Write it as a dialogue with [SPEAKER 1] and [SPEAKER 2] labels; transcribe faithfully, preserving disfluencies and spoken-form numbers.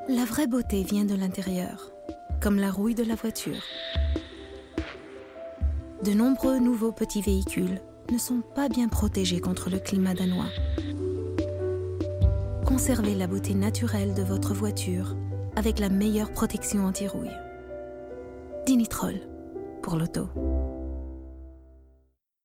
[SPEAKER 1] La vraie beauté vient de l'intérieur, comme la rouille de la voiture. De nombreux nouveaux petits véhicules ne sont pas bien protégés contre le climat danois. Conservez la beauté naturelle de votre voiture avec la meilleure protection anti-rouille. Dinitrol pour l'auto.